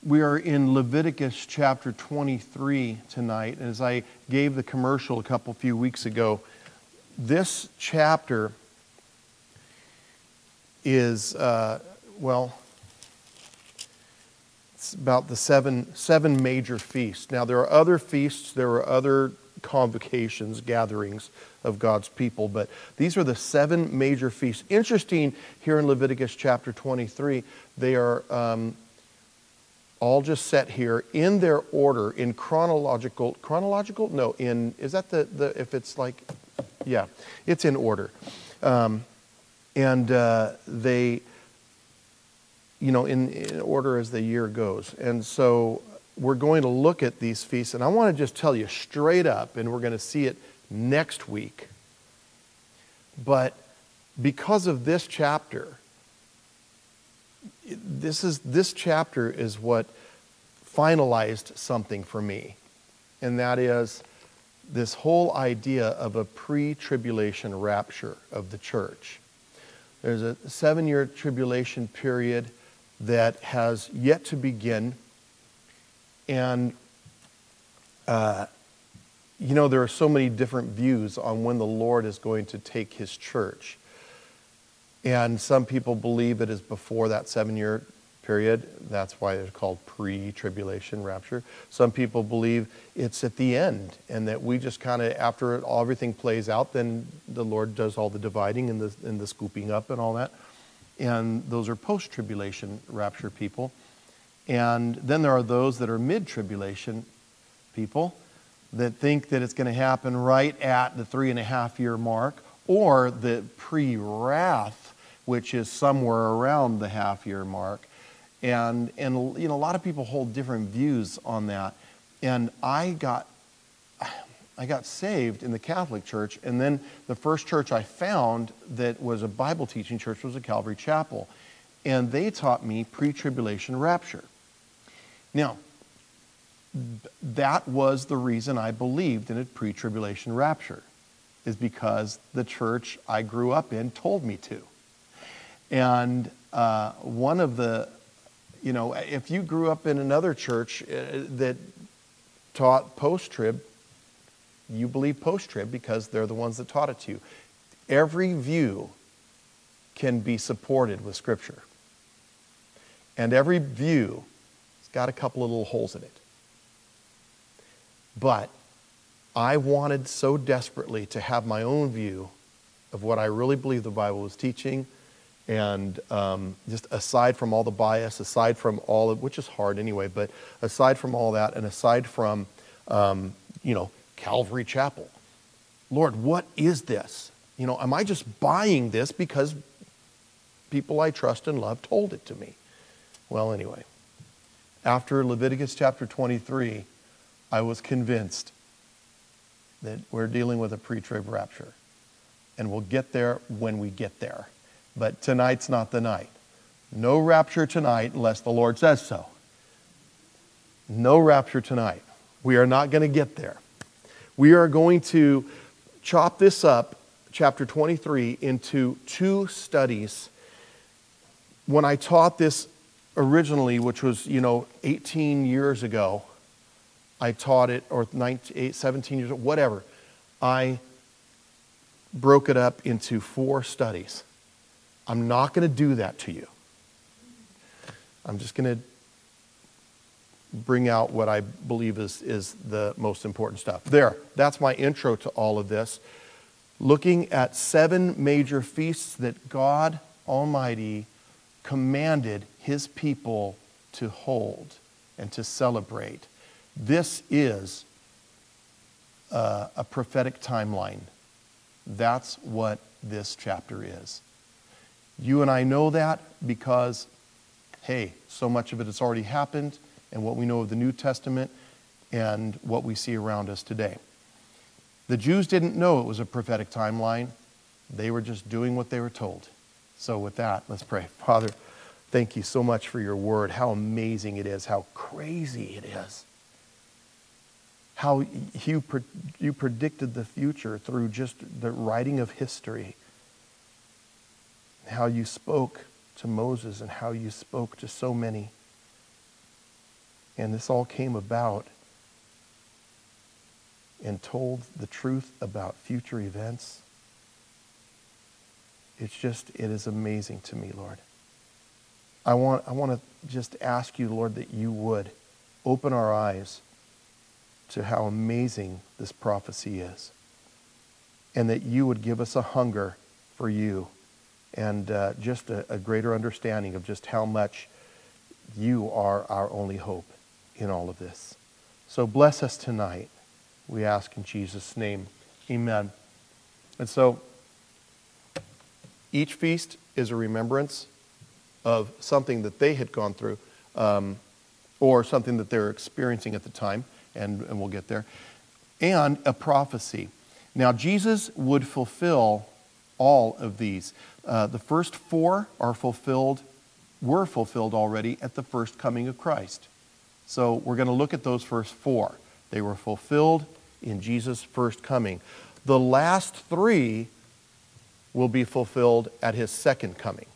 We are in Leviticus chapter 23 tonight. And as I gave the commercial a few weeks ago, this chapter is, it's about the seven major feasts. Now, there are other feasts, there are other convocations, gatherings of God's people, but these are the seven major feasts. Interesting, here in Leviticus chapter 23, they are all just set here in their order, in chronological, no, is that if it's like, yeah, it's in order. They, in order as the year goes. And so we're going to look at these feasts, and I want to just tell you straight up, and we're going to see it next week. But because of this chapter, this chapter is what finalized something for me. And that is this whole idea of a pre-tribulation rapture of the church. There's a 7-year tribulation period that has yet to begin. And, there are so many different views on when the Lord is going to take his church. And some people believe it is before that 7-year period. That's why it's called pre-tribulation rapture. Some people believe it's at the end, and that we just kind of, after everything plays out, then the Lord does all the dividing and the scooping up and all that. And those are post-tribulation rapture people. And then there are those that are mid-tribulation people that think that it's going to happen right at the 3.5-year mark, or the pre-wrath, which is somewhere around the half-year mark. And a lot of people hold different views on that. And I got saved in the Catholic Church, and then the first church I found that was a Bible teaching church was a Calvary Chapel. And they taught me pre-tribulation rapture. Now, that was the reason I believed in a pre-tribulation rapture, is because the church I grew up in told me to. And one of the, if you grew up in another church that taught post-trib, you believe post-trib because they're the ones that taught it to you. Every view can be supported with Scripture. And every view has got a couple of little holes in it. But I wanted so desperately to have my own view of what I really believe the Bible was teaching. And just aside from all the bias, aside from all of, which is hard anyway, but aside from all that, and aside from, Calvary Chapel, Lord, what is this? Am I just buying this because people I trust and love told it to me? Well, anyway, after Leviticus chapter 23, I was convinced that we're dealing with a pre-trib rapture. And we'll get there when we get there. But tonight's not the night. No rapture tonight unless the Lord says so. No rapture tonight. We are not going to get there. We are going to chop this up, chapter 23, into 2 studies. When I taught this originally, which was, 18 years ago, I taught it, or 17 years, whatever. I broke it up into 4 studies. I'm not going to do that to you. I'm just going to bring out what I believe is the most important stuff. That's my intro to all of this. Looking at 7 major feasts that God Almighty commanded His people to hold and to celebrate. This is a prophetic timeline. That's what this chapter is. You and I know that because, so much of it has already happened, and what we know of the New Testament and what we see around us today. The Jews didn't know it was a prophetic timeline. They were just doing what they were told. So with that, let's pray. Father, thank you so much for your word. How amazing it is. How crazy it is. How you predicted the future through just the writing of history. How you spoke to Moses and how you spoke to so many. And this all came about and told the truth about future events. It is amazing to me, Lord. I want to just ask you, Lord, that you would open our eyes to how amazing this prophecy is, and that you would give us a hunger for you, and just a greater understanding of just how much you are our only hope in all of this. So bless us tonight, we ask in Jesus' name. Amen. And so each feast is a remembrance of something that they had gone through, or something that they're experiencing at the time, and we'll get there, and a prophecy. Now, Jesus would fulfill all of these. The first four were fulfilled already at the first coming of Christ. So we're going to look at those first four. They were fulfilled in Jesus' first coming. The last three will be fulfilled at his second coming.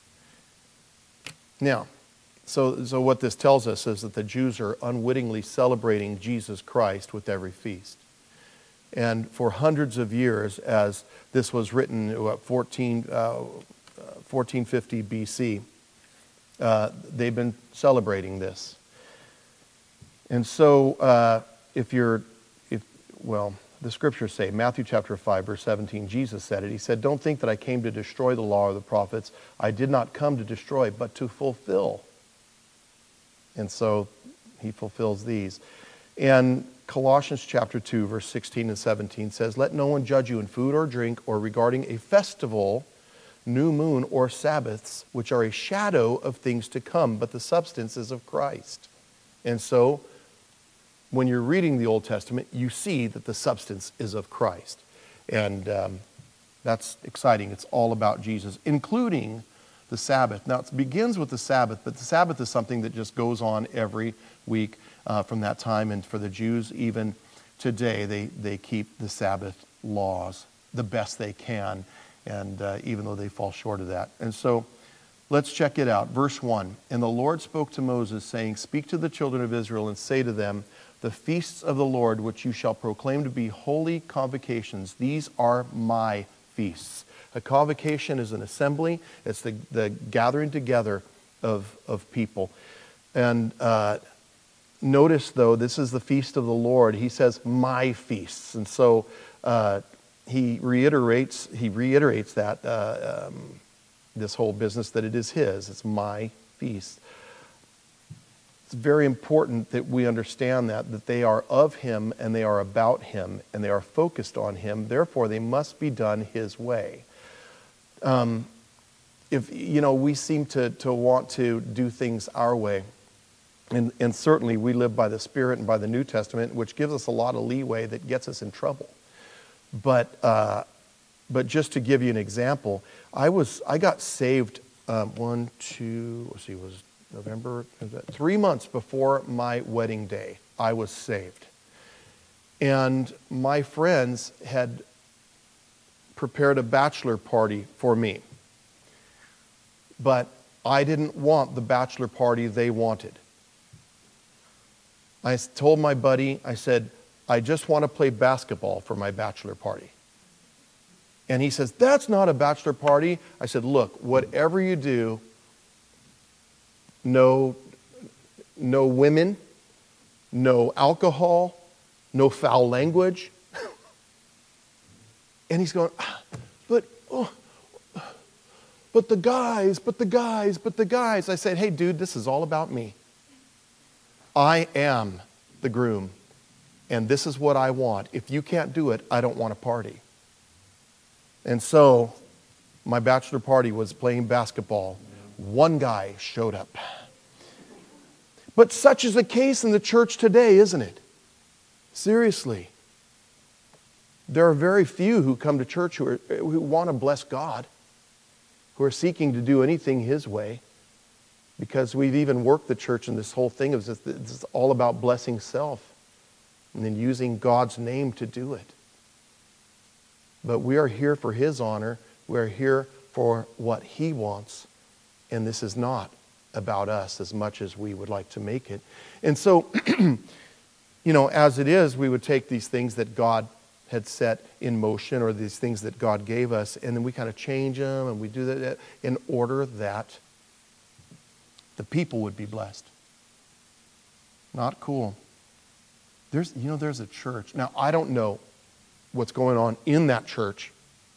Now, so what this tells us is that the Jews are unwittingly celebrating Jesus Christ with every feast. And for hundreds of years, as this was written, 1450 BC, they've been celebrating this. And so the scriptures say, Matthew chapter 5, verse 17, Jesus said it. He said, "Don't think that I came to destroy the law or the prophets. I did not come to destroy, but to fulfill." And so he fulfills these. And Colossians chapter 2, verse 16 and 17 says, "Let no one judge you in food or drink or regarding a festival, new moon, or Sabbaths, which are a shadow of things to come, but the substance is of Christ." And so when you're reading the Old Testament, you see that the substance is of Christ. And that's exciting. It's all about Jesus, including the Sabbath. Now, it begins with the Sabbath, but the Sabbath is something that just goes on every week from that time. And for the Jews, even today, they keep the Sabbath laws the best they can, and even though they fall short of that. And so let's check it out. Verse 1, "And the Lord spoke to Moses, saying, Speak to the children of Israel and say to them, The feasts of the Lord, which you shall proclaim to be holy convocations, these are my feasts." A convocation is an assembly. It's the gathering together of people. And notice, though, this is the feast of the Lord. He says, "my feasts." And so he reiterates that, this whole business, that it is his. It's my feast. It's very important that we understand that they are of him, and they are about him, and they are focused on him. Therefore, they must be done his way. If we seem to want to do things our way, and certainly we live by the Spirit and by the New Testament, which gives us a lot of leeway that gets us in trouble. But just to give you an example, I got saved November, 3 months before my wedding day, I was saved. And my friends had prepared a bachelor party for me. But I didn't want the bachelor party they wanted. I told my buddy, I said, "I just want to play basketball for my bachelor party." And he says, "That's not a bachelor party." I said, "Look, whatever you do, no women, no alcohol, no foul language." And he's going, but the guys. I said, "Hey, dude, this is all about me. I am the groom, and this is what I want. If you can't do it, I don't want a party." And so my bachelor party was playing basketball. One guy showed up. But such is the case in the church today, isn't it? Seriously. There are very few who come to church who want to bless God, who are seeking to do anything his way, because we've even worked the church in this whole thing of it's all about blessing self and then using God's name to do it. But we are here for his honor. We are here for what he wants, and this is not about us as much as we would like to make it. And so, as it is, we would take these things that God had set in motion, or these things that God gave us, and then we kind of change them, and we do that in order that the people would be blessed. Not cool. There's a church. Now, I don't know what's going on in that church,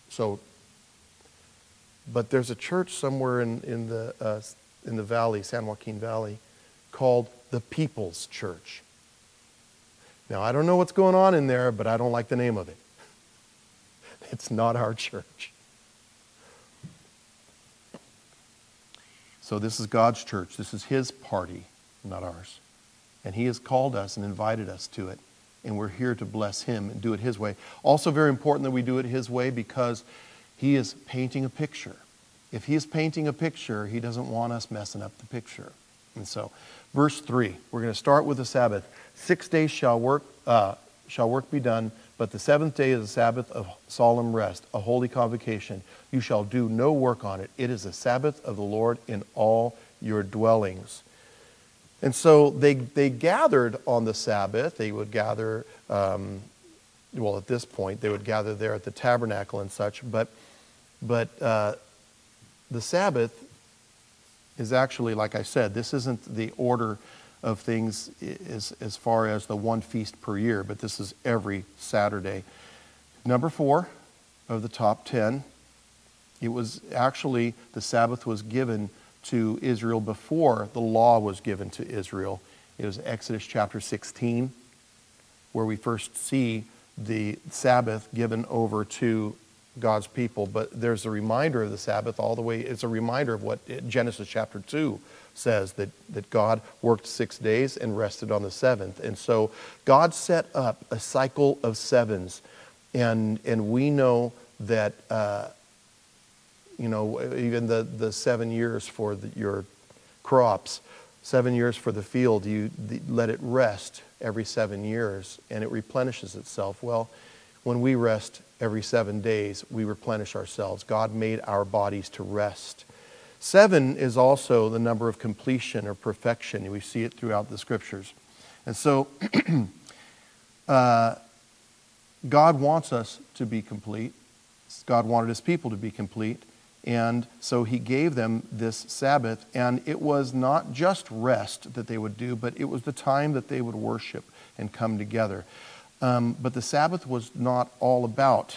but there's a church somewhere in the valley, San Joaquin Valley, called the People's Church. Now, I don't know what's going on in there, but I don't like the name of it. It's not our church. So this is God's church. This is His party, not ours. And He has called us and invited us to it. And we're here to bless Him and do it His way. Also very important that we do it His way, because He is painting a picture. If He is painting a picture, He doesn't want us messing up the picture. And so, verse 3, we're going to start with the Sabbath. 6 days shall work be done, but the seventh day is a Sabbath of solemn rest, a holy convocation. You shall do no work on it. It is the Sabbath of the Lord in all your dwellings. And so they gathered on the Sabbath. They would gather, at this point, they would gather there at the tabernacle and such. But the Sabbath is actually, like I said, this isn't the order of things as far as the one feast per year, but this is every Saturday. Number 4 of the top 10, it was actually, the Sabbath was given to Israel before the law was given to Israel. It was Exodus chapter 16, where we first see the Sabbath given over to God's people. But there's a reminder of the Sabbath all the way. It's a reminder of what Genesis chapter 2 says, that God worked 6 days and rested on the seventh. And so God set up a cycle of sevens. And we know that even the 7 years for your crops, 7 years for the field, you let it rest every 7 years, and it replenishes itself. Well, when we rest every 7 days, we replenish ourselves. God made our bodies to rest. 7 is also the number of completion or perfection. We see it throughout the Scriptures. And so God wants us to be complete. God wanted His people to be complete. And so He gave them this Sabbath. And it was not just rest that they would do, but it was the time that they would worship and come together. But the Sabbath was not all about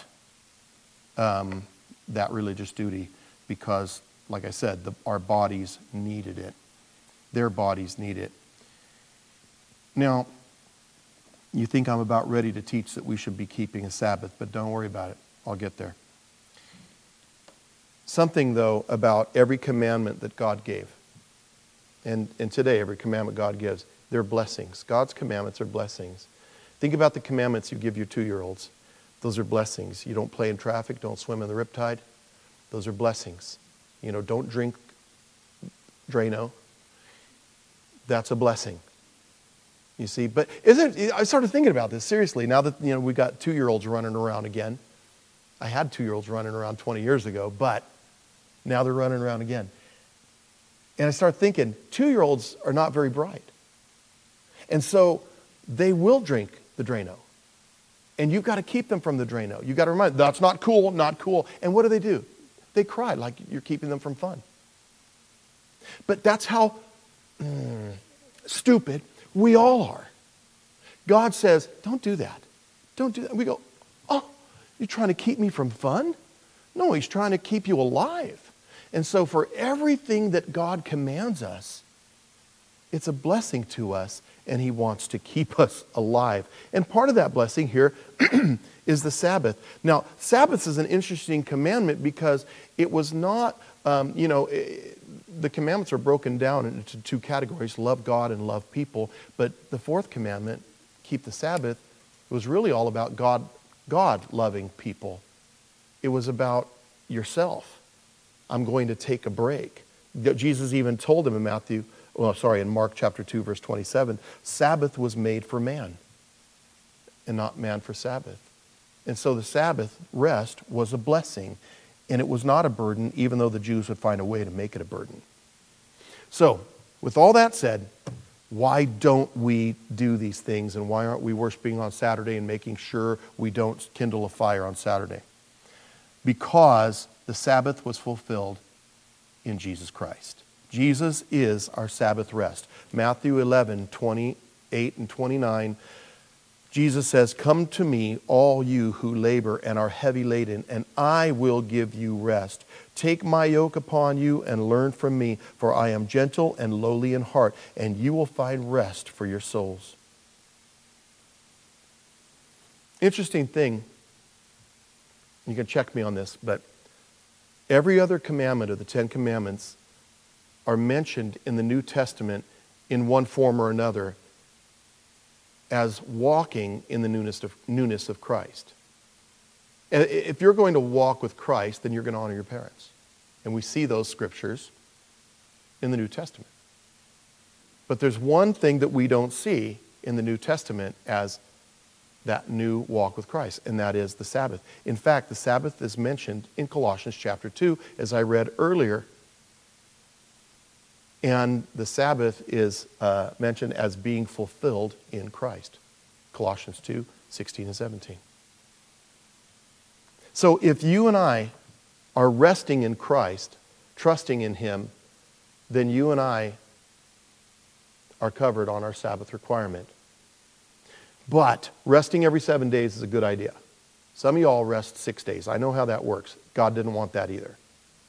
that religious duty, because, like I said, our bodies needed it. Their bodies need it. Now, you think I'm about ready to teach that we should be keeping a Sabbath, but don't worry about it. I'll get there. Something, though, about every commandment that God gave. And today, every commandment God gives, they're blessings. God's commandments are blessings. Think about the commandments you give your 2-year-olds. Those are blessings. You don't play in traffic. Don't swim in the riptide. Those are blessings. Don't drink Drano. That's a blessing. You see, but I started thinking about this seriously now that we got 2-year-olds running around again. I had 2-year-olds running around 20 years ago, but now they're running around again. And I started thinking, 2-year-olds are not very bright. And so they will drink the Drano. And you've got to keep them from the Drano. You've got to remind them, that's not cool, not cool. And what do? They cry like you're keeping them from fun. But that's how stupid we all are. God says, don't do that. Don't do that. We go, oh, you're trying to keep me from fun? No, He's trying to keep you alive. And so for everything that God commands us, it's a blessing to us, and He wants to keep us alive. And part of that blessing here is the Sabbath. Now, Sabbath is an interesting commandment because it was not, the commandments are broken down into 2 categories, love God and love people. But the 4th commandment, keep the Sabbath, was really all about God loving people. It was about yourself. I'm going to take a break. Jesus even told him in Mark chapter 2, verse 27, Sabbath was made for man and not man for Sabbath. And so the Sabbath rest was a blessing, and it was not a burden, even though the Jews would find a way to make it a burden. So, with all that said, why don't we do these things, and why aren't we worshiping on Saturday and making sure we don't kindle a fire on Saturday? Because the Sabbath was fulfilled in Jesus Christ. Jesus is our Sabbath rest. Matthew 11:28 and 29, Jesus says, "Come to me, all you who labor and are heavy laden, and I will give you rest. Take my yoke upon you and learn from me, for I am gentle and lowly in heart, and you will find rest for your souls." Interesting thing, you can check me on this, but every other commandment of the Ten Commandments are mentioned in the New Testament in one form or another as walking in the newness of Christ. And if you're going to walk with Christ, then you're going to honor your parents. And we see those scriptures in the New Testament. But there's one thing that we don't see in the New Testament as that new walk with Christ, and that is the Sabbath. In fact, the Sabbath is mentioned in Colossians chapter 2, as I read earlier. And the Sabbath is mentioned as being fulfilled in Christ. Colossians 2, 16 and 17. So if you and I are resting in Christ, trusting in Him, then you and I are covered on our Sabbath requirement. But resting every 7 days is a good idea. Some of y'all rest 6 days. I know how that works. God didn't want that either.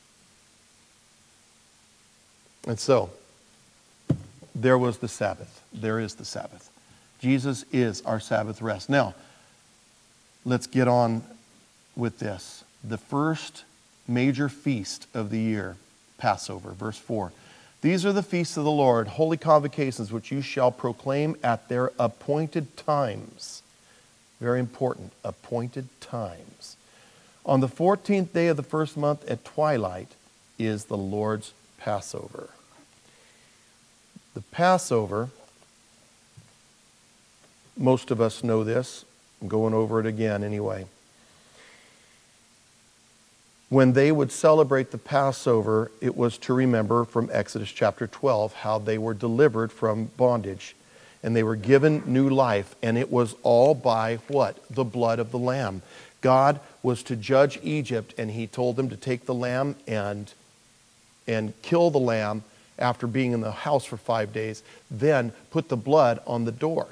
And so, there was the Sabbath. There is the Sabbath. Jesus is our Sabbath rest. Now, let's get on with this. The first major feast of the year, Passover, verse 4. "These are the feasts of the Lord, holy convocations, which you shall proclaim at their appointed times." Very important, appointed times. "On the 14th day of the first month at twilight is the Lord's Passover." The Passover, most of us know this. I'm going over it again anyway. When they would celebrate the Passover, it was to remember from Exodus chapter 12 how they were delivered from bondage and they were given new life, and it was all by what? The blood of the Lamb. God was to judge Egypt, and He told them to take the lamb and kill the lamb after being in the house for 5 days, then put the blood on the door.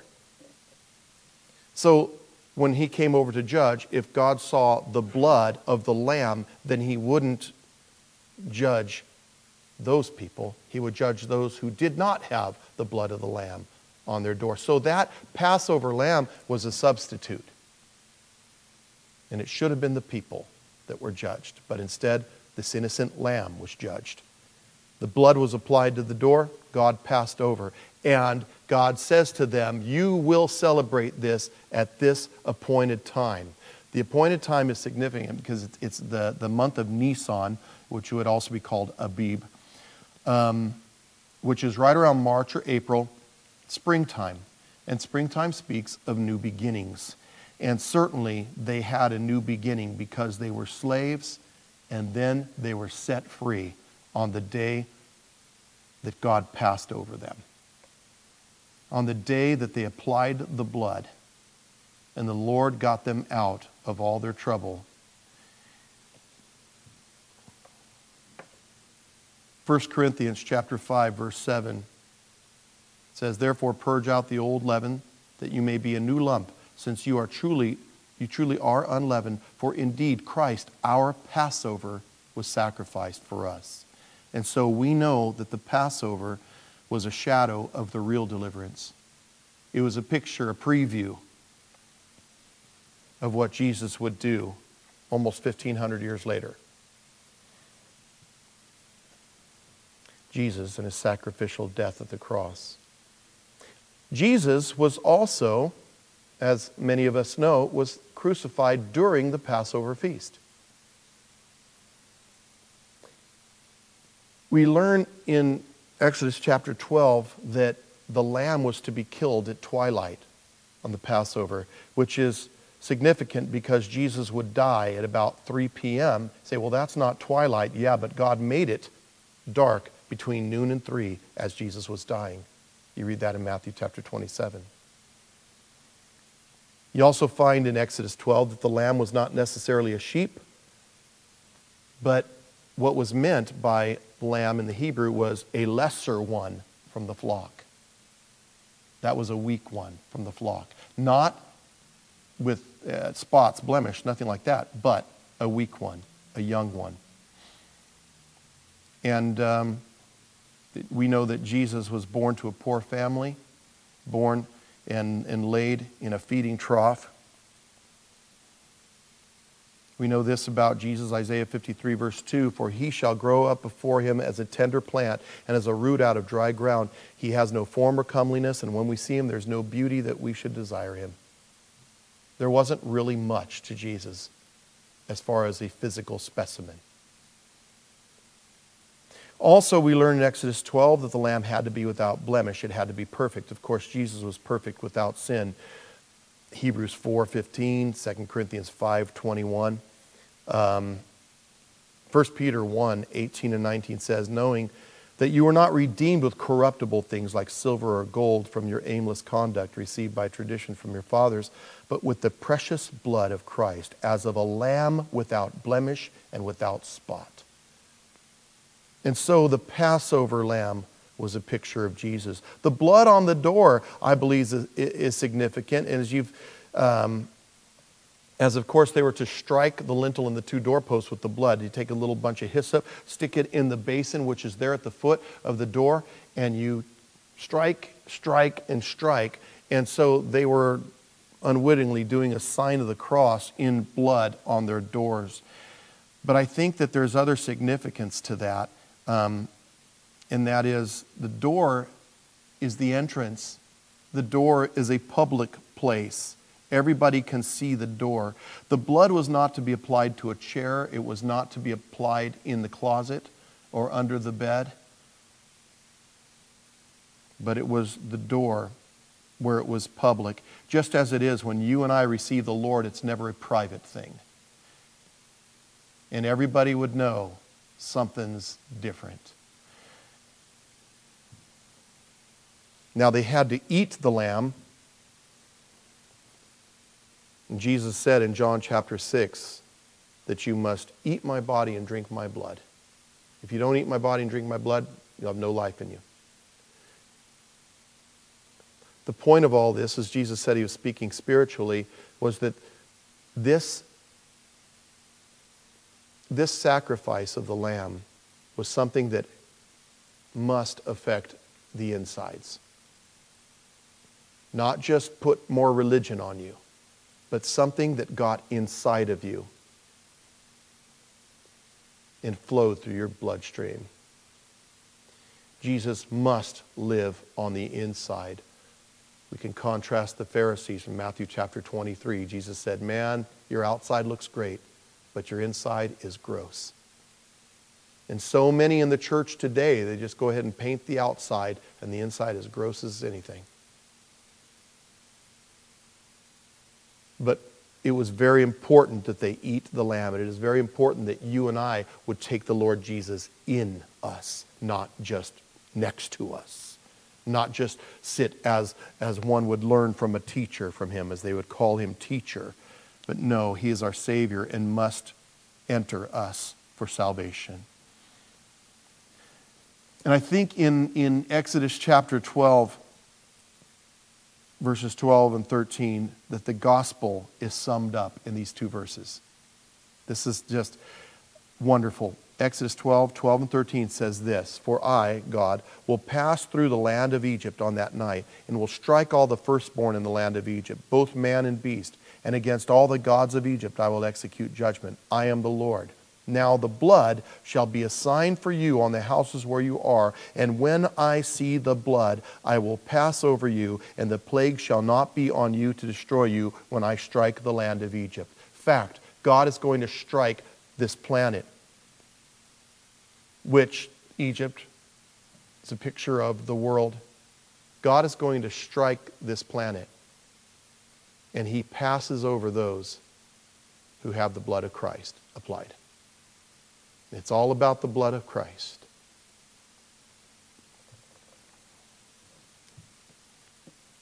So when He came over to judge, if God saw the blood of the lamb, then He wouldn't judge those people. He would judge those who did not have the blood of the lamb on their door. So that Passover lamb was a substitute. And it should have been the people that were judged. But instead, this innocent lamb was judged. The blood was applied to the door. God passed over. And God says to them, "You will celebrate this at this appointed time." The appointed time is significant because it's the month of Nisan, which would also be called Abib, which is right around March or April, springtime. And springtime speaks of new beginnings. And certainly they had a new beginning because they were slaves and then they were set free on the day that God passed over them. On the day that they applied the blood and the Lord got them out of all their trouble. 1 Corinthians chapter 5, verse 7 says, "Therefore purge out the old leaven, that you may be a new lump, since you truly are unleavened. For indeed Christ, our Passover, was sacrificed for us." And so we know that the Passover was a shadow of the real deliverance. It was a picture, a preview of what Jesus would do almost 1,500 years later. Jesus and His sacrificial death at the cross. Jesus was also, as many of us know, was crucified during the Passover feast. We learn in Exodus chapter 12 that the lamb was to be killed at twilight on the Passover, which is significant because Jesus would die at about 3 p.m. Say, well, that's not twilight. Yeah, but God made it dark between noon and 3 as Jesus was dying. You read that in Matthew chapter 27. You also find in Exodus 12 that the lamb was not necessarily a sheep, but what was meant by lamb in the Hebrew was a lesser one from the flock. That was a weak one from the flock. Not with spots, blemish, nothing like that, but a weak one, a young one. And we know that Jesus was born to a poor family, born and laid in a feeding trough. We know this about Jesus, Isaiah 53 verse 2, for he shall grow up before him as a tender plant and as a root out of dry ground. He has no form or comeliness, and when we see him, there's no beauty that we should desire him. There wasn't really much to Jesus as far as a physical specimen. Also, we learn in Exodus 12 that the lamb had to be without blemish. It had to be perfect. Of course, Jesus was perfect without sin. Hebrews 4:15, 2 Corinthians 5:21. 1 Peter 1:18 and 19 says, knowing that you were not redeemed with corruptible things like silver or gold from your aimless conduct received by tradition from your fathers, but with the precious blood of Christ, as of a lamb without blemish and without spot. And so the Passover lamb was a picture of Jesus. The blood on the door, I believe, is significant. And as of course they were to strike the lintel and the two doorposts with the blood. You take a little bunch of hyssop, stick it in the basin, which is there at the foot of the door, and you strike, and strike. And so they were unwittingly doing a sign of the cross in blood on their doors. But I think that there's other significance to that. And that is, the door is the entrance. The door is a public place. Everybody can see the door. The blood was not to be applied to a chair. It was not to be applied in the closet or under the bed. But it was the door where it was public. Just as it is when you and I receive the Lord, it's never a private thing. And everybody would know something's different. Now they had to eat the lamb. And Jesus said in John chapter 6 that you must eat my body and drink my blood. If you don't eat my body and drink my blood, you'll have no life in you. The point of all this, as Jesus said he was speaking spiritually, was that this sacrifice of the lamb was something that must affect the insides. Not just put more religion on you, but something that got inside of you and flowed through your bloodstream. Jesus must live on the inside. We can contrast the Pharisees from Matthew chapter 23. Jesus said, man, your outside looks great, but your inside is gross. And so many in the church today, they just go ahead and paint the outside, and the inside is gross as anything. But it was very important that they eat the lamb. And it is very important that you and I would take the Lord Jesus in us, not just next to us. Not just sit as one would learn from a teacher from him, as they would call him teacher. But no, he is our Savior and must enter us for salvation. And I think in Exodus chapter 12, verses 12 and 13, that the gospel is summed up in these two verses. This is just wonderful. Exodus 12 and 13 says this, for I, God, will pass through the land of Egypt on that night, and will strike all the firstborn in the land of Egypt, both man and beast, and against all the gods of Egypt I will execute judgment. I am the Lord. Now the blood shall be a sign for you on the houses where you are, and when I see the blood, I will pass over you, and the plague shall not be on you to destroy you when I strike the land of Egypt. Fact, God is going to strike this planet, which Egypt is a picture of the world. God is going to strike this planet, and he passes over those who have the blood of Christ applied. It's all about the blood of Christ.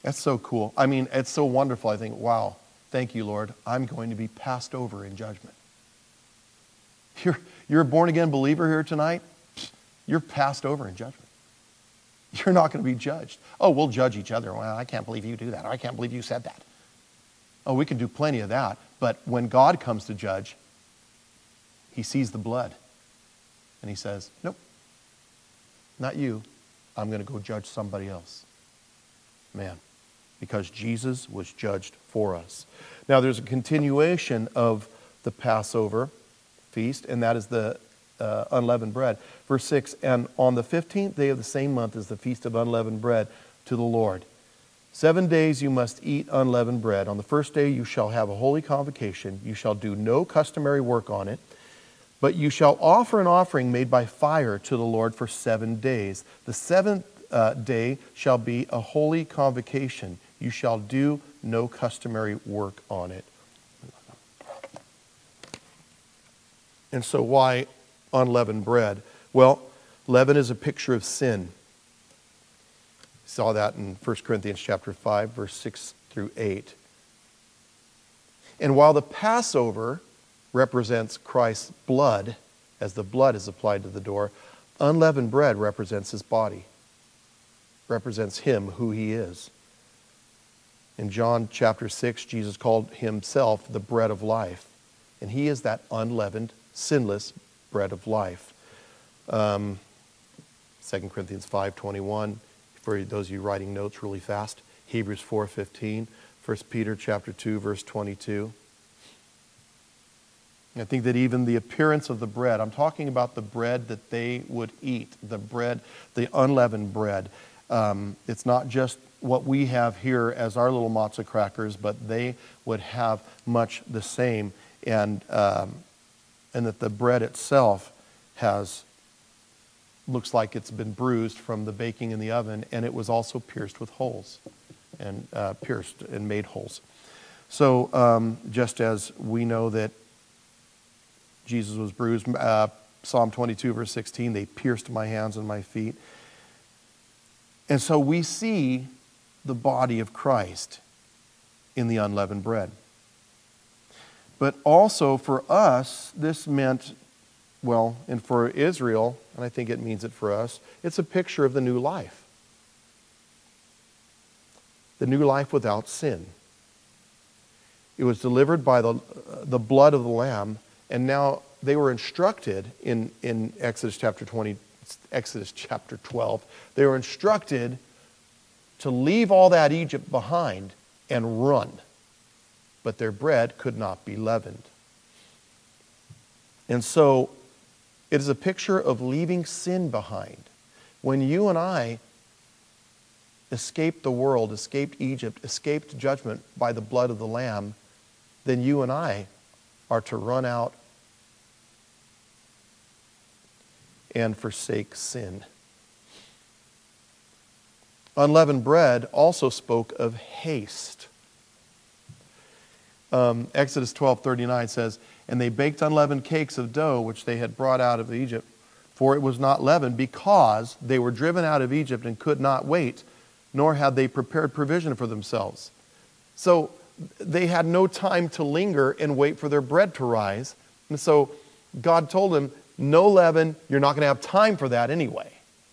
That's so cool. I mean, it's so wonderful. I think, wow, thank you, Lord. I'm going to be passed over in judgment. You're a born-again believer here tonight. You're passed over in judgment. You're not going to be judged. Oh, we'll judge each other. Well, I can't believe you do that. Or I can't believe you said that. Oh, we can do plenty of that. But when God comes to judge, he sees the blood. And he says, nope, not you. I'm going to go judge somebody else. Man, because Jesus was judged for us. Now, there's a continuation of the Passover feast, and that is the unleavened bread. Verse 6, and on the 15th day of the same month is the feast of unleavened bread to the Lord. 7 days you must eat unleavened bread. On the first day you shall have a holy convocation. You shall do no customary work on it, but you shall offer an offering made by fire to the Lord for 7 days. The seventh day shall be a holy convocation. You shall do no customary work on it. And so why unleavened bread? Well, leaven is a picture of sin. Saw that in 1 Corinthians chapter 5, verse 6 through 8. And while the Passover represents Christ's blood, as the blood is applied to the door, unleavened bread represents his body, represents him, who he is. In John chapter 6, Jesus called himself the bread of life. And he is that unleavened, sinless bread of life. 2 Corinthians 5:21. For those of you writing notes really fast, Hebrews 4:15, 1 Peter chapter 2, verse 22. I think that even the appearance of the bread, I'm talking about the bread that they would eat, the bread, the unleavened bread. It's not just what we have here as our little matzah crackers, but they would have much the same, and that the bread itself looks like it's been bruised from the baking in the oven, and it was also pierced with holes, and pierced and made holes. So just as we know that Jesus was bruised, Psalm 22 verse 16, they pierced my hands and my feet. And so we see the body of Christ in the unleavened bread. But also for us, this meant, well, and for Israel, and I think it means it for us, it's a picture of the new life. The new life without sin. It was delivered by the blood of the Lamb, and now they were instructed in Exodus chapter 12, they were instructed to leave all that Egypt behind and run. But their bread could not be leavened. And so it is a picture of leaving sin behind. When you and I escaped the world, escaped Egypt, escaped judgment by the blood of the Lamb, then you and I are to run out and forsake sin. Unleavened bread also spoke of haste. Exodus 12:39 says, and they baked unleavened cakes of dough which they had brought out of Egypt, for it was not leavened, because they were driven out of Egypt and could not wait, nor had they prepared provision for themselves. So they had no time to linger and wait for their bread to rise. And so God told them, no leaven, you're not going to have time for that anyway.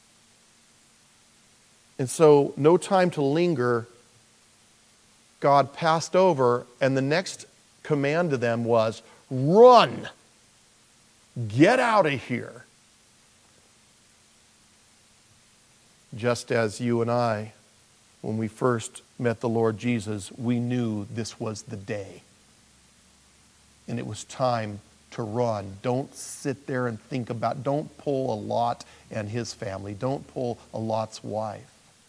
And so no time to linger. God passed over, and the next command to them was, run! Get out of here! Just as you and I, when we first met the Lord Jesus, we knew this was the day. And it was time to run. Don't sit there and think about, don't pull a Lot and his family. Don't pull a Lot's wife.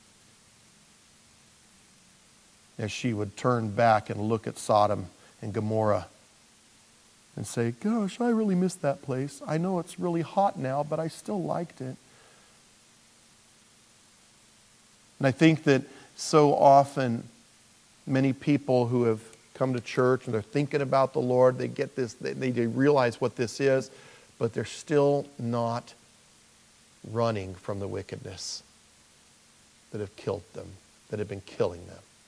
As she would turn back and look at Sodom and Gomorrah and say, gosh, I really miss that place. I know it's really hot now, but I still liked it. And I think that so often many people who have come to church and they're thinking about the Lord, they get this, they realize what this is, but they're still not running from the wickedness that have killed them, that have been killing them.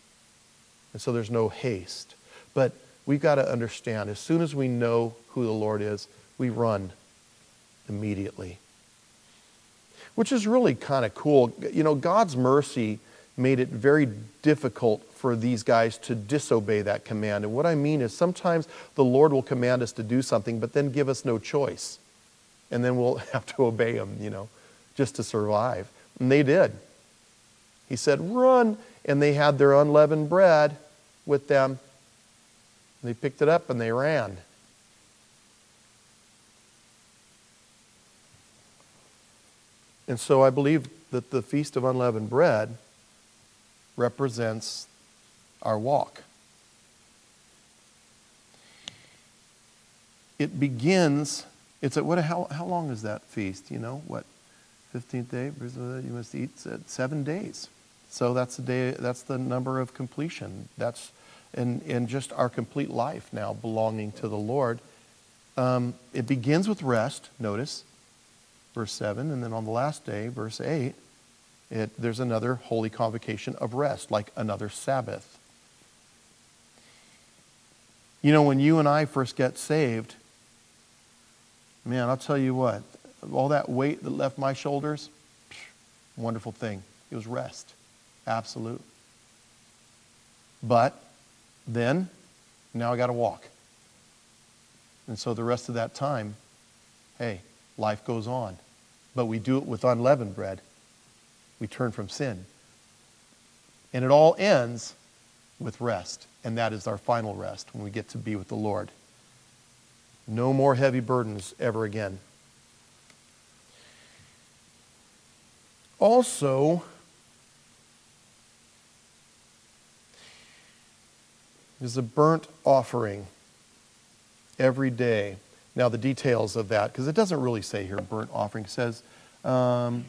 And so there's no haste. But we've got to understand, as soon as we know who the Lord is, we run immediately. Which is really kind of cool. You know, God's mercy made it very difficult for these guys to disobey that command. And what I mean is sometimes the Lord will command us to do something, but then give us no choice. And then we'll have to obey him, you know, just to survive. And they did. He said, run. And they had their unleavened bread with them. They picked it up and they ran. And so I believe that the Feast of Unleavened Bread represents our walk. It begins, how long is that feast? You know, what, 15th day? You must eat 7 days. So that's the day, that's the number of completion. That's in just our complete life now belonging to the Lord. It begins with rest, notice, verse 7, and then on the last day, verse 8, there's another holy convocation of rest, like another Sabbath. You know, when you and I first get saved, man, I'll tell you what, all that weight that left my shoulders, wonderful thing. It was rest. Absolute. But then, now I got to walk. And so the rest of that time, hey, life goes on. But we do it with unleavened bread. We turn from sin. And it all ends with rest. And that is our final rest when we get to be with the Lord. No more heavy burdens ever again. Also, there's a burnt offering every day. Now the details of that, because it doesn't really say here burnt offering. It says, and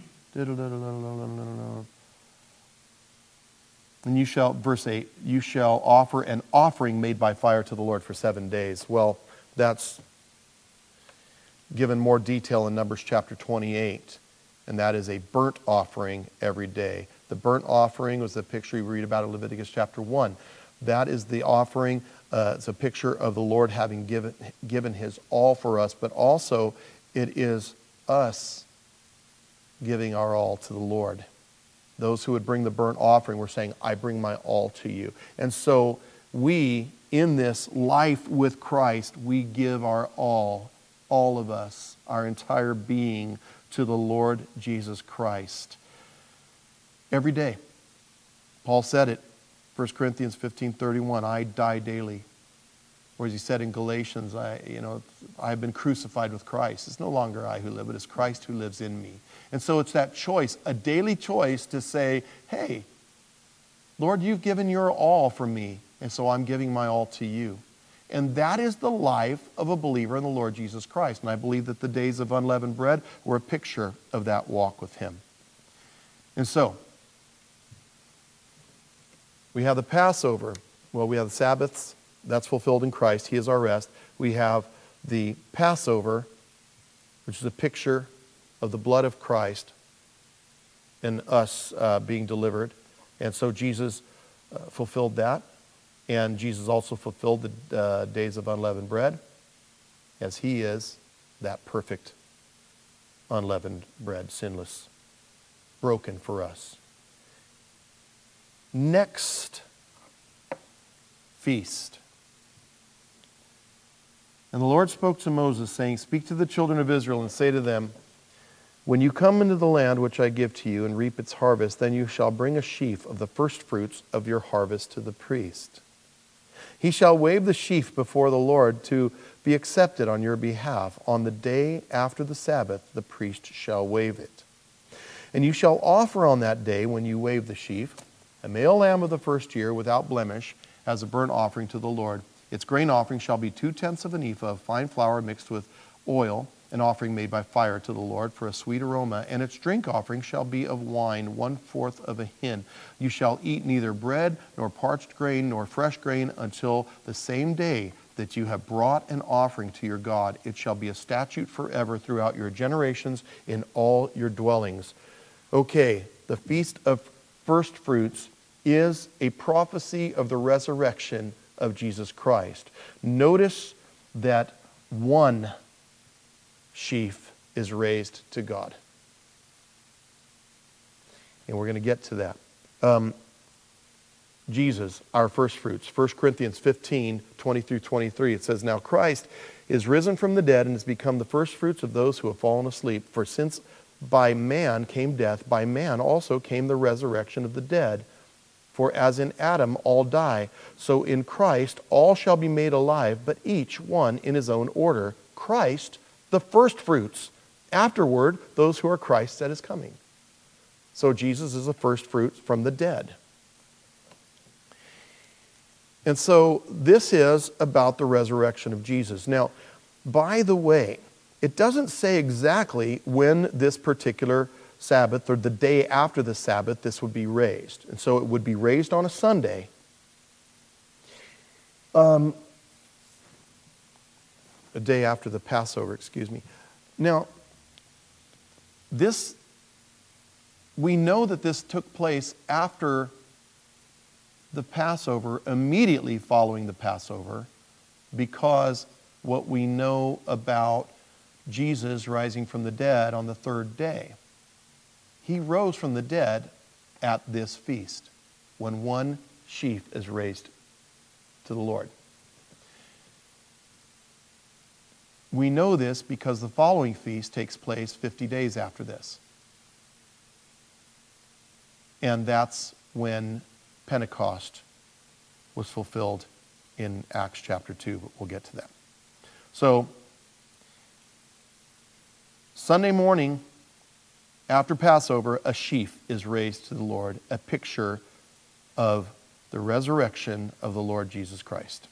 you shall, verse 8, you shall offer an offering made by fire to the Lord for 7 days. Well, that's given more detail in Numbers chapter 28, and that is a burnt offering every day. The burnt offering was the picture you read about in Leviticus chapter 1. That is the offering. It's a picture of the Lord having given his all for us, but also it is us giving our all to the Lord. Those who would bring the burnt offering were saying, I bring my all to you. And so we, in this life with Christ, we give our all of us, our entire being, to the Lord Jesus Christ. Every day. Paul said it, 1 Corinthians 15:31, I die daily. Or as he said in Galatians, I have been crucified with Christ. It's no longer I who live, but it's Christ who lives in me. And so it's that choice, a daily choice to say, hey, Lord, you've given your all for me, and so I'm giving my all to you. And that is the life of a believer in the Lord Jesus Christ. And I believe that the days of unleavened bread were a picture of that walk with him. And so, we have the Passover. Well, we have the Sabbaths. That's fulfilled in Christ. He is our rest. We have the Passover, which is a picture of the blood of Christ and us being delivered. And so Jesus fulfilled that. And Jesus also fulfilled the days of unleavened bread, as he is that perfect unleavened bread, sinless, broken for us. Next feast. And the Lord spoke to Moses, saying, speak to the children of Israel and say to them, when you come into the land which I give to you and reap its harvest, then you shall bring a sheaf of the first fruits of your harvest to the priest. He shall wave the sheaf before the Lord to be accepted on your behalf. On the day after the Sabbath, the priest shall wave it. And you shall offer on that day, when you wave the sheaf, a male lamb of the first year without blemish as a burnt offering to the Lord. Its grain offering shall be 2/10 of an ephah of fine flour mixed with oil, an offering made by fire to the Lord for a sweet aroma. And its drink offering shall be of wine, 1/4 of a hin. You shall eat neither bread, nor parched grain, nor fresh grain until the same day that you have brought an offering to your God. It shall be a statute forever throughout your generations in all your dwellings. Okay, the Feast of First Fruits is a prophecy of the resurrection of Jesus Christ. Notice that one sheaf is raised to God. And we're going to get to that. Jesus, our first fruits. 1 Corinthians 15, 20 through 23. It says, "Now Christ is risen from the dead and has become the first fruits of those who have fallen asleep. For since by man came death, by man also came the resurrection of the dead. For as in Adam all die, so in Christ all shall be made alive, but each one in his own order. Christ, the first fruits. Afterward, those who are Christ's at his coming." So Jesus is the first fruits from the dead. And so this is about the resurrection of Jesus. Now, by the way, it doesn't say exactly when this particular Sabbath or the day after the Sabbath this would be raised. And so it would be raised on a Sunday. A day after the Passover, excuse me. Now, we know that this took place after the Passover, immediately following the Passover, because what we know about Jesus rising from the dead on the third day. He rose from the dead at this feast, when one sheaf is raised to the Lord. We know this because the following feast takes place 50 days after this. And that's when Pentecost was fulfilled in Acts chapter 2, but we'll get to that. So, Sunday morning, after Passover, a sheaf is raised to the Lord, a picture of the resurrection of the Lord Jesus Christ.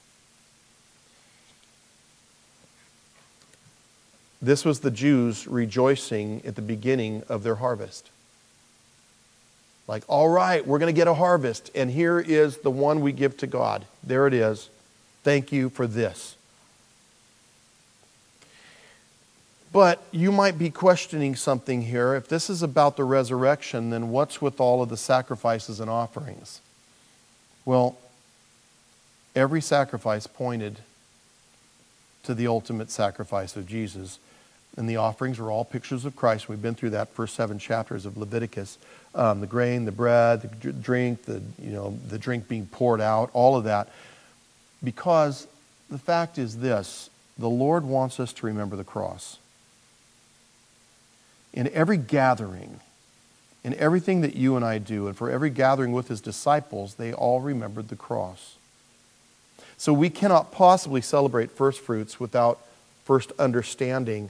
This was the Jews rejoicing at the beginning of their harvest. Like, all right, we're going to get a harvest, and here is the one we give to God. There it is. Thank you for this. But you might be questioning something here. If this is about the resurrection, then what's with all of the sacrifices and offerings? Well, every sacrifice pointed to the ultimate sacrifice of Jesus. And the offerings were all pictures of Christ. We've been through that first 7 chapters of Leviticus. The grain, the bread, the drink, the drink being poured out, all of that. Because the fact is this, the Lord wants us to remember the cross. In every gathering, in everything that you and I do, and for every gathering with His disciples, they all remembered the cross. So we cannot possibly celebrate first fruits without first understanding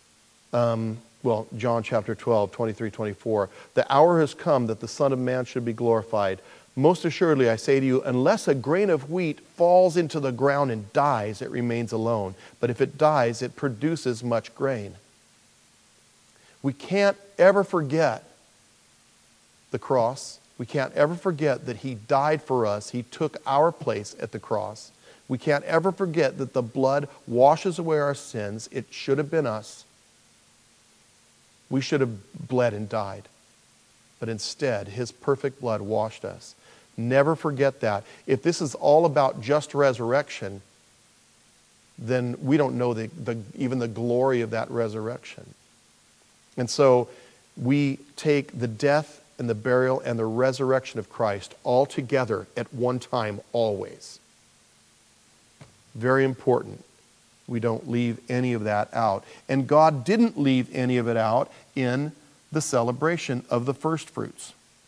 John chapter 12, 23, 24. "The hour has come that the Son of Man should be glorified. Most assuredly, I say to you, unless a grain of wheat falls into the ground and dies, it remains alone. But if it dies, it produces much grain." We can't ever forget the cross. We can't ever forget that He died for us. He took our place at the cross. We can't ever forget that the blood washes away our sins. It should have been us. We should have bled and died. But instead, His perfect blood washed us. Never forget that. If this is all about just resurrection, then we don't know even the glory of that resurrection. And so we take the death and the burial and the resurrection of Christ all together at one time, always. Very important. We don't leave any of that out. And God didn't leave any of it out in the celebration of the first fruits.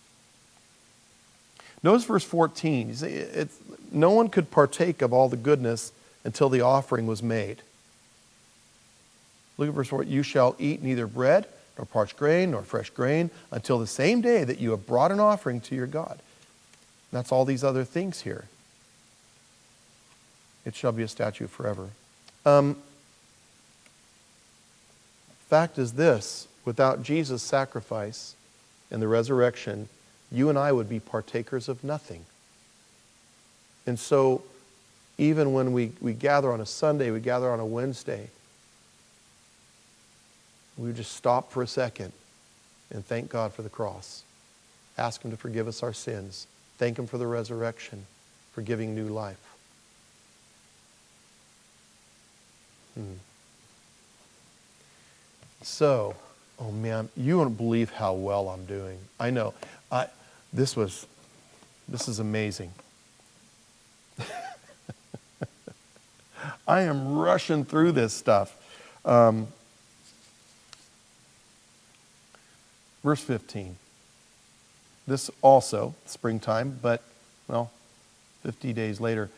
Notice verse 14. No one could partake of all the goodness until the offering was made. Look at verse 4. "You shall eat neither bread, nor parched grain, nor fresh grain, until the same day that you have brought an offering to your God." That's all these other things here. "It shall be a statute forever." Fact is this, without Jesus' sacrifice and the resurrection, you and I would be partakers of nothing. And so, even when we gather on a Sunday, we gather on a Wednesday, we just stop for a second and thank God for the cross. Ask Him to forgive us our sins Thank Him for the resurrection, for giving new life. So, oh man, you won't believe how well I'm doing. I know. This is amazing. I am rushing through this stuff. Verse 15. This also, springtime, but, 50 days later.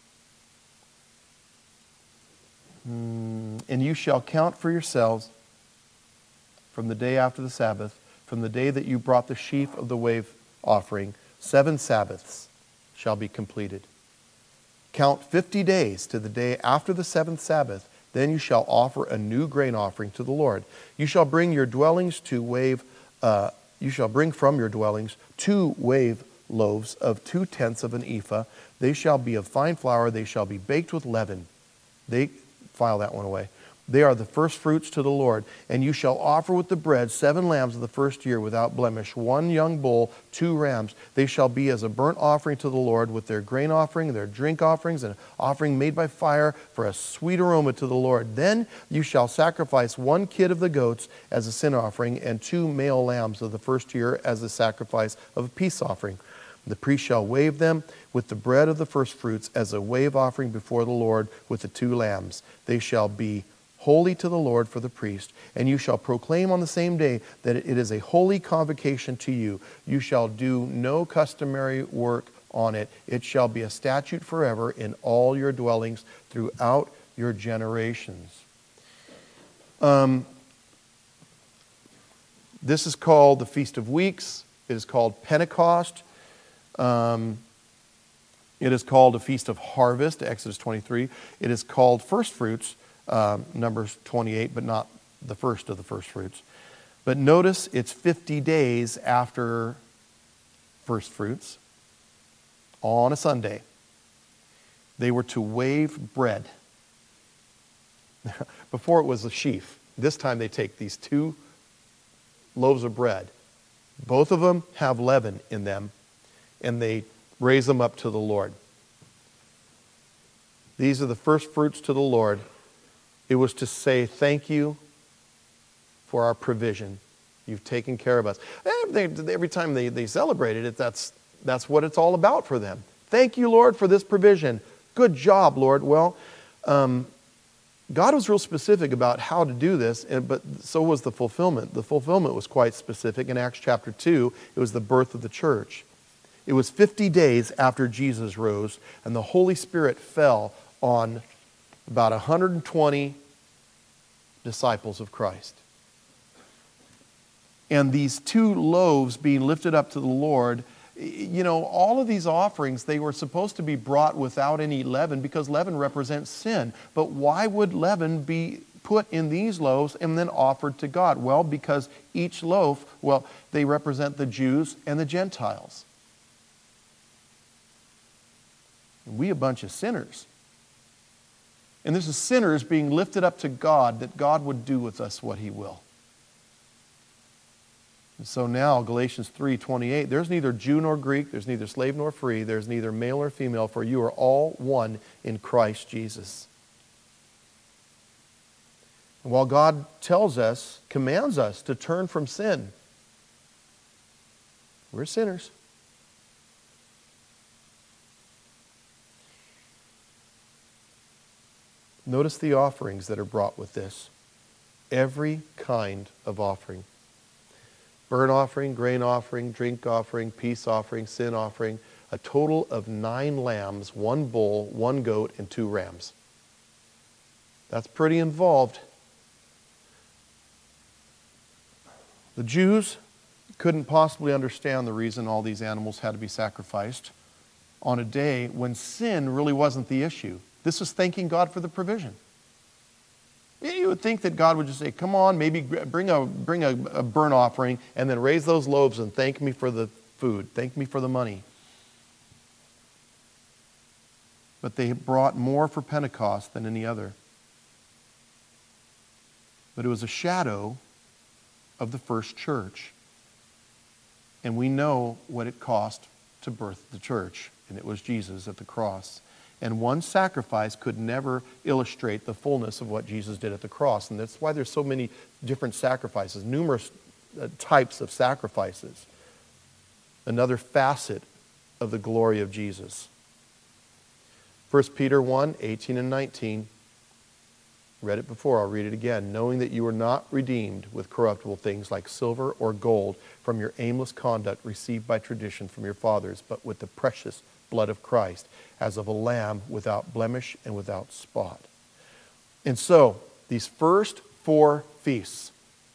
And you shall count for yourselves from the day after the Sabbath, from the day that you brought the sheaf of the wave offering, 7 Sabbaths shall be completed. Count 50 days to the day after the 7th Sabbath, then you shall offer a new grain offering to the Lord. You shall bring your dwellings to wave, you shall bring from your dwellings 2 wave loaves of 2/10 of an ephah. They shall be of fine flour, they shall be baked with leaven. File that one away. They are the first fruits to the Lord. And you shall offer with the bread 7 lambs of the first year without blemish, 1 young bull, 2 rams. They shall be as a burnt offering to the Lord with their grain offering, their drink offerings, and an offering made by fire for a sweet aroma to the Lord. Then you shall sacrifice 1 kid of the goats as a sin offering and 2 male lambs of the first year as a sacrifice of a peace offering. The priest shall wave them with the bread of the first fruits as a wave offering before the Lord with the 2 lambs. They shall be holy to the Lord for the priest, and you shall proclaim on the same day that it is a holy convocation to you. You shall do no customary work on it. It shall be a statute forever in all your dwellings throughout your generations. This is called the Feast of Weeks. It is called Pentecost. It is called a Feast of Harvest, Exodus 23. It is called First Fruits, Numbers 28, but not the first of the first fruits. But notice it's 50 days after first fruits on a Sunday. They were to wave bread. Before it was a sheaf. This time they take these 2 loaves of bread. Both of them have leaven in them, and they raise them up to the Lord. These are the first fruits to the Lord. It was to say thank you for our provision. You've taken care of us. Every time they celebrated it, that's what it's all about for them. Thank you, Lord, for this provision. Good job, Lord. Well, God was real specific about how to do this, but so was the fulfillment. The fulfillment was quite specific. In Acts chapter 2, it was the birth of the church. It was 50 days after Jesus rose, and the Holy Spirit fell on about 120 disciples of Christ. And these 2 loaves being lifted up to the Lord, all of these offerings, they were supposed to be brought without any leaven because leaven represents sin. But why would leaven be put in these loaves and then offered to God? Well, because each loaf, they represent the Jews and the Gentiles. We a bunch of sinners. And this is sinners being lifted up to God, that God would do with us what He will. And so now, Galatians 3:28, there's neither Jew nor Greek, there's neither slave nor free, there's neither male nor female, for you are all one in Christ Jesus. And while God commands us to turn from sin, we're sinners. Notice the offerings that are brought with this. Every kind of offering. Burnt offering, grain offering, drink offering, peace offering, sin offering. A total of 9 lambs, 1 bull, 1 goat, and 2 rams. That's pretty involved. The Jews couldn't possibly understand the reason all these animals had to be sacrificed on a day when sin really wasn't the issue. This was thanking God for the provision. You would think that God would just say, come on, maybe bring a burnt offering and then raise those loaves and thank me for the food. Thank me for the money. But they brought more for Pentecost than any other. But it was a shadow of the first church. And we know what it cost to birth the church, and it was Jesus at the cross. And one sacrifice could never illustrate the fullness of what Jesus did at the cross. And that's why there's so many different sacrifices, numerous types of sacrifices. Another facet of the glory of Jesus. 1 Peter 1, 18 and 19. Read it before, I'll read it again. Knowing that you were not redeemed with corruptible things like silver or gold from your aimless conduct received by tradition from your fathers, but with the precious blood of Christ, as of a lamb without blemish and without spot. And so, these first 4 feasts,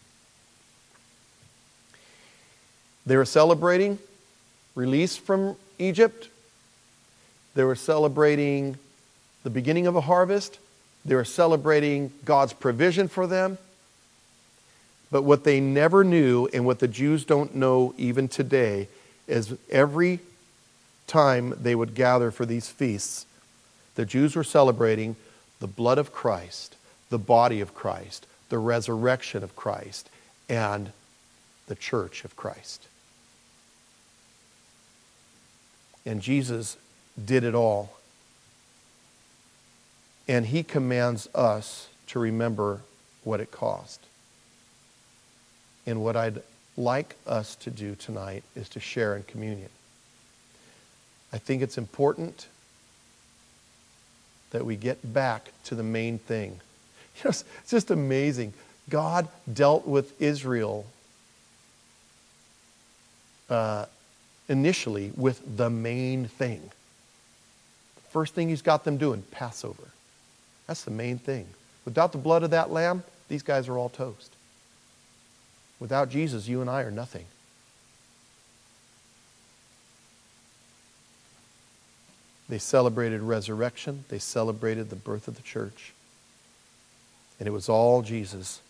they were celebrating release from Egypt. They were celebrating the beginning of a harvest. They were celebrating God's provision for them. But what they never knew, and what the Jews don't know even today, is every time they would gather for these feasts, the Jews were celebrating the blood of Christ, the body of Christ, the resurrection of Christ, and the church of Christ. And Jesus did it all. And he commands us to remember what it cost. And what I'd like us to do tonight is to share in communion. I think it's important that we get back to the main thing. You know, it's just amazing. God dealt with Israel initially with the main thing. The first thing he's got them doing, Passover. That's the main thing. Without the blood of that lamb, these guys are all toast. Without Jesus, you and I are nothing. They celebrated resurrection. They celebrated the birth of the church. And it was all Jesus.